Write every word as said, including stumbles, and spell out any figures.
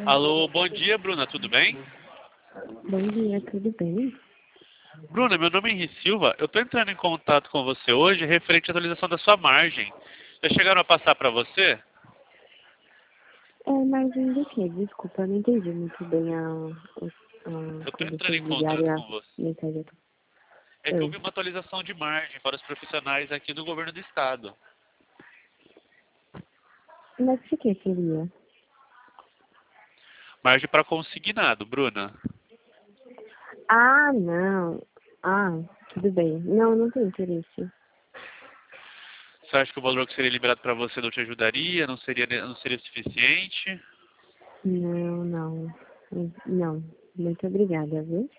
Alô, bom dia, Bruna, tudo bem? Bom dia, tudo bem? Bruna, meu nome é Henri Silva. Eu estou entrando em contato com você hoje referente à atualização da sua margem. Já chegaram a passar para você? É, mas do que? Desculpa, eu não entendi muito bem a, a, Eu estou quando entrando vocês em ligarem contato a com você. mensagem. É que Oi. houve uma atualização de margem para os profissionais aqui do governo do estado. Mas o que seria? Margem para consignado, Bruna. Ah, não. Ah, tudo bem. Não, não tenho interesse. Você acha que o valor que seria liberado para você não te ajudaria? Não seria, não seria suficiente? Não, não. Não. Muito obrigada, viu?